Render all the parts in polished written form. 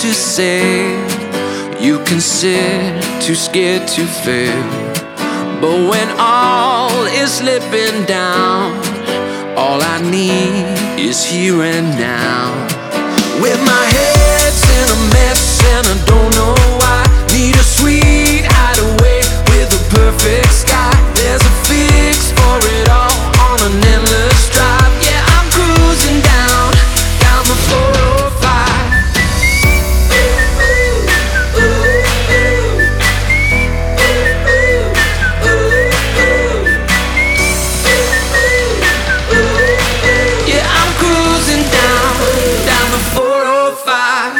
to say. You can sit, too scared to fail. But when all is slipping down, all I need is here and now. With my head's in a mess and I don't know why. Need a sweet hideaway with a perfect sky. There's a fix for it all on an endless drive. Yeah, I'm cruising down the 405. Yeah, I'm cruising down the 405.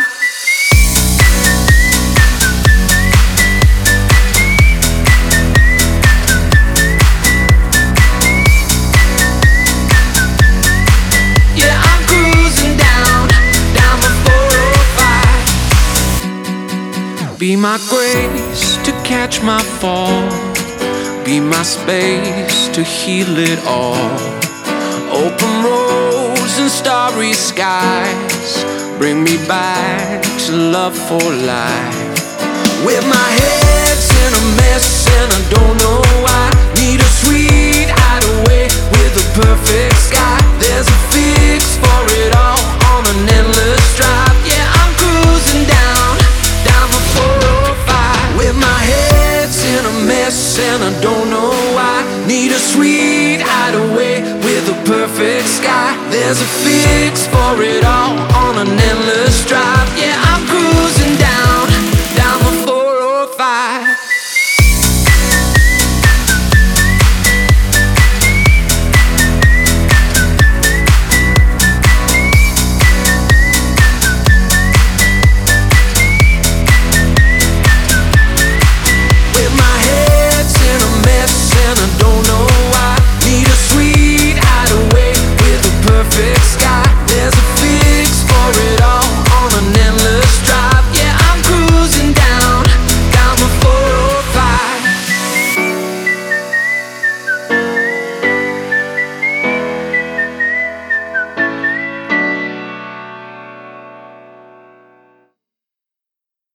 Yeah, I'm cruising down the 405. Be my grace to catch my fall. Be my space to heal it all. Open roads and starry skies. Bring me back to love for life. With my head's in a mess and I don't know why. Need a sweet hideaway with a perfect sky. There's a fix for it all on an endless drive. Yeah, I'm cruising down the 405. With my head's in a mess and I don't know why. Need a sweet hideaway with a perfect sky. There's a fix for it all on an endless drive. Yeah, I'm cruising